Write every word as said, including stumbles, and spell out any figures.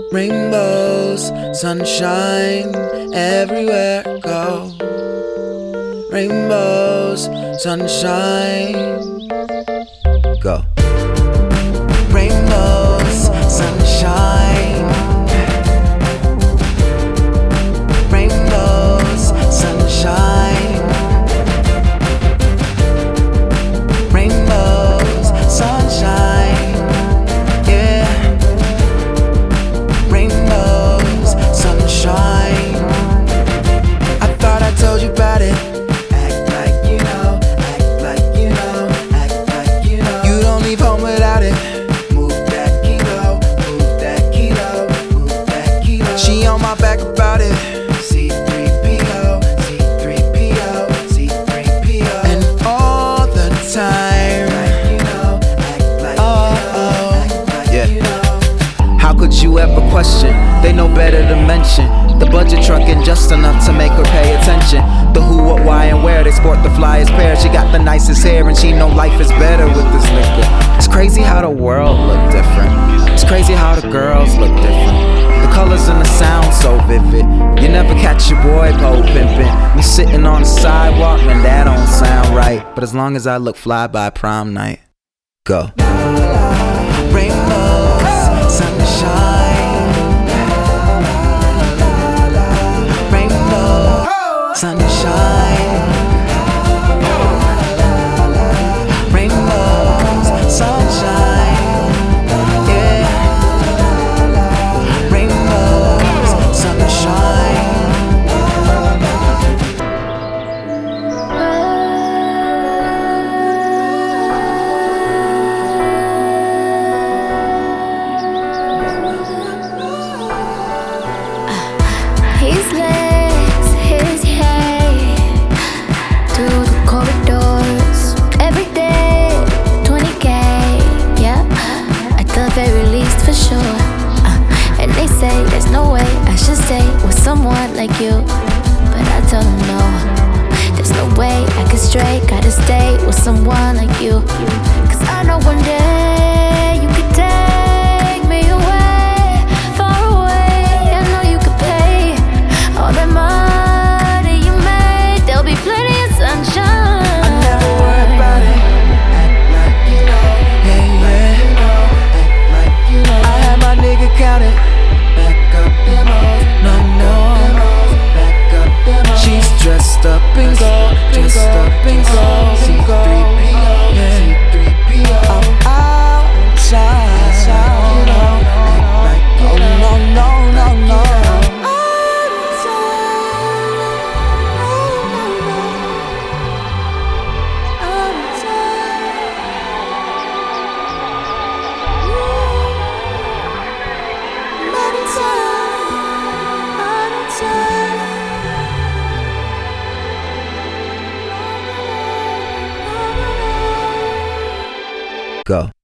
Rainbows, sunshine, everywhere I go. Rainbows, sunshine, go. Rainbows, sunshine. Rainbows, sunshine. Rainbows, sunshine. Yeah. Rainbows, sunshine. I thought I told you about it. Act like you know, act like you know, act like you know. You don't leave home without it. Move that kilo, move that kilo, move that kilo. She on my back about it. C three P O, C three P O, C three P O. And all the time. Act like you know, act like oh, you know, oh. Act like yeah. You know. How could you ever question? They know better to mention. The budget truckin' just enough to make her pay attention. The who, what, why, and where. They sport the flyest pair. She got the nicest hair and she know life is better with this liquor. It's crazy how the world look different. It's crazy how the girls look different. The colors and the sound so vivid. You never catch your boy pole pimpin'. Me sitting on the sidewalk and that don't sound right. But as long as I look fly by prom night, go. Rainbows, sunshine. Rainbow, sunshine. Rainbows, sunshine. Yeah. Rainbows, sunshine. His legs, his hair, through the corridors, every day, twenty K, yeah, at the very least for sure. Uh, and they say there's no way I should stay with someone like you, but I tell them no, there's no way I can stray, gotta stay with someone like you. Cause I know one day you could take me away, far away. I know you could pay all that money you made, there'll be plenty of sunshine. I never worry about it. Act like you know, yeah, yeah. Act like you know. I had my nigga count it. Back up them hoes, no, no. Back up them hoes. She's dressed up in gold, dressed up in gold. C three P O, yeah. C three P O. I'm outside, you know. Act like you know, no, no, no, no. Go.